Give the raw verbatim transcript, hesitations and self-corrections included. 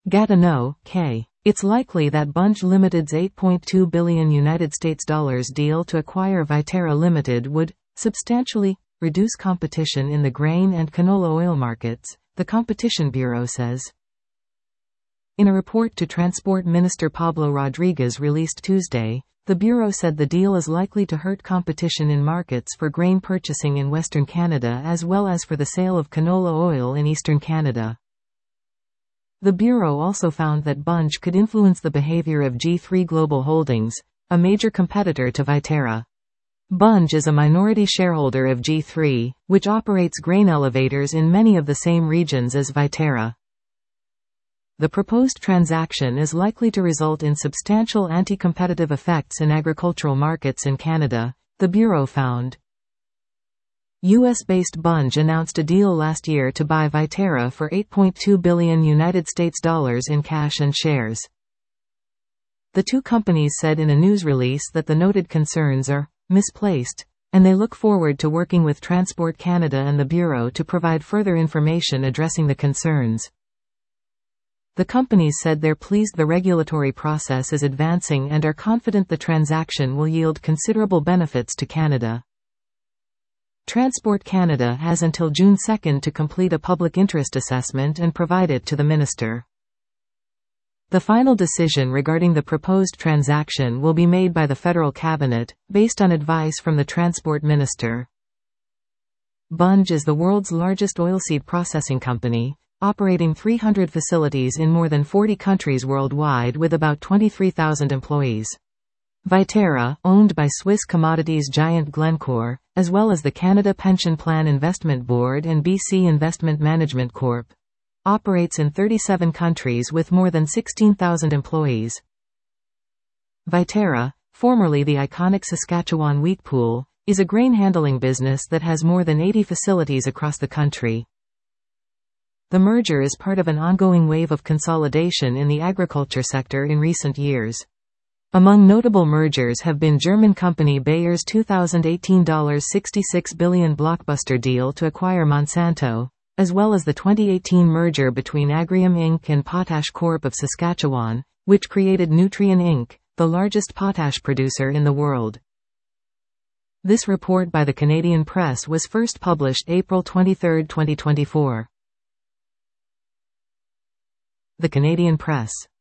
Gatineau, K. It's likely that Bunge Limited's eight point two billion United States dollars deal to acquire Viterra Limited would substantially reduce competition in the grain and canola oil markets, the Competition Bureau says. In a report to Transport Minister Pablo Rodriguez released Tuesday, the Bureau said the deal is likely to hurt competition in markets for grain purchasing in Western Canada as well as for the sale of canola oil in Eastern Canada. The Bureau also found that Bunge could influence the behavior of G three Global Holdings, a major competitor to Viterra. Bunge is a minority shareholder of G three, which operates grain elevators in many of the same regions as Viterra. The proposed transaction is likely to result in substantial anti-competitive effects in agricultural markets in Canada, the Bureau found. U S-based Bunge announced a deal last year to buy Viterra for eight point two billion United States dollars in cash and shares. The two companies said in a news release that the noted concerns are misplaced, and they look forward to working with Transport Canada and the Bureau to provide further information addressing the concerns. The companies said they're pleased the regulatory process is advancing and are confident the transaction will yield considerable benefits to Canada. Transport Canada has until June second to complete a public interest assessment and provide it to the minister. The final decision regarding the proposed transaction will be made by the federal cabinet, based on advice from the transport minister. Bunge is the world's largest oilseed processing company, operating three hundred facilities in more than forty countries worldwide with about twenty-three thousand employees. Viterra, owned by Swiss commodities giant Glencore, as well as the Canada Pension Plan Investment Board and B C Investment Management Corporation, operates in thirty-seven countries with more than sixteen thousand employees. Viterra, formerly the iconic Saskatchewan Wheat Pool, is a grain handling business that has more than eighty facilities across the country. The merger is part of an ongoing wave of consolidation in the agriculture sector in recent years. Among notable mergers have been German company Bayer's two thousand eighteen sixty-six billion dollars blockbuster deal to acquire Monsanto, as well as the twenty eighteen merger between Agrium Incorporated and Potash Corporation of Saskatchewan, which created Nutrien Incorporated, the largest potash producer in the world. This report by the Canadian Press was first published April twenty-third, twenty twenty-four. The Canadian Press.